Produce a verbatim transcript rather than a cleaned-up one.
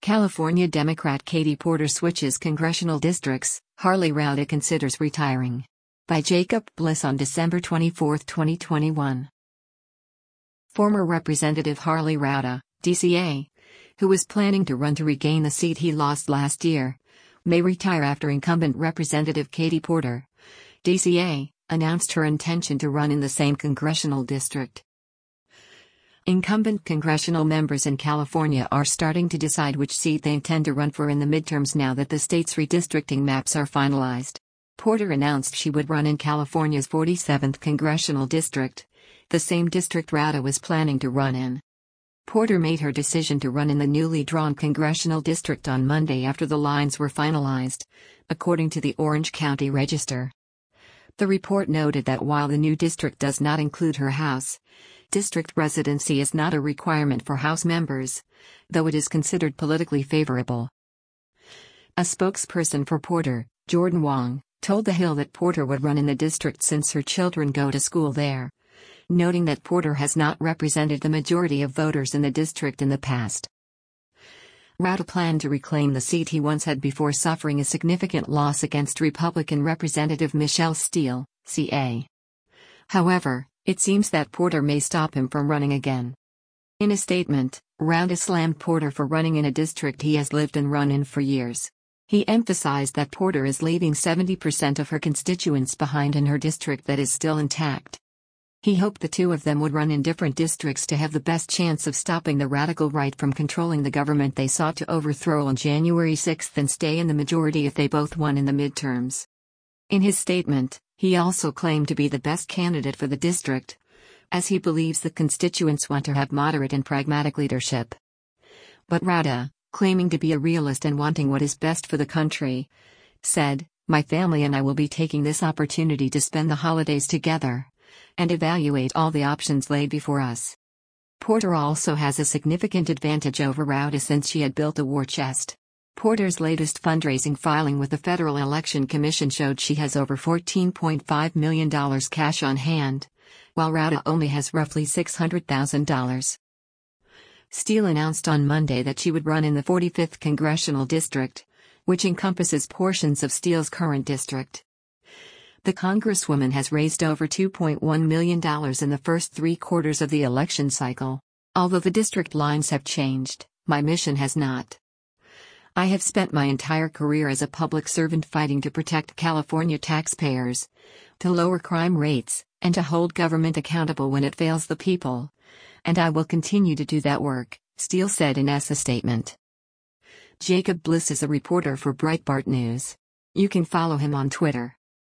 California Democrat Katie Porter switches congressional districts, Harley Rouda considers retiring. By Jacob Bliss on December twenty-fourth, twenty twenty-one. Former Representative Harley Rouda, D C A, who was planning to run to regain the seat he lost last year, may retire after incumbent Representative Katie Porter, D C A, announced her intention to run in the same congressional district. Incumbent congressional members in California are starting to decide which seat they intend to run for in the midterms now that the state's redistricting maps are finalized. Porter announced she would run in California's forty-seventh congressional district, the same district Rouda was planning to run in. Porter made her decision to run in the newly drawn congressional district on Monday after the lines were finalized, according to the Orange County Register. The report noted that while the new district does not include her House district, residency is not a requirement for House members, though it is considered politically favorable. A spokesperson for Porter, Jordan Wong, told The Hill that Porter would run in the district since her children go to school there, noting that Porter has not represented the majority of voters in the district in the past. Rouda planned to reclaim the seat he once had before suffering a significant loss against Republican Representative Michelle Steel, C A. However, it seems that Porter may stop him from running again. In a statement, Rouda slammed Porter for running in a district he has lived and run in for years. He emphasized that Porter is leaving seventy percent of her constituents behind in her district that is still intact. He hoped the two of them would run in different districts to have the best chance of stopping the radical right from controlling the government they sought to overthrow on January sixth and stay in the majority if they both won in the midterms. In his statement, he also claimed to be the best candidate for the district, as he believes the constituents want to have moderate and pragmatic leadership. But Rouda, claiming to be a realist and wanting what is best for the country, said, "My family and I will be taking this opportunity to spend the holidays together and evaluate all the options laid before us." Porter also has a significant advantage over Rouda since she had built a war chest. Porter's latest fundraising filing with the Federal Election Commission showed she has over fourteen point five million dollars cash on hand, while Rouda only has roughly six hundred thousand dollars. Steel announced on Monday that she would run in the forty-fifth congressional district, which encompasses portions of Steel's current district. The Congresswoman has raised over two point one million dollars in the first three quarters of the election cycle. "Although the district lines have changed, my mission has not. I have spent my entire career as a public servant fighting to protect California taxpayers, to lower crime rates, and to hold government accountable when it fails the people. And I will continue to do that work," Steel said in a statement. Jacob Bliss is a reporter for Breitbart News. You can follow him on Twitter.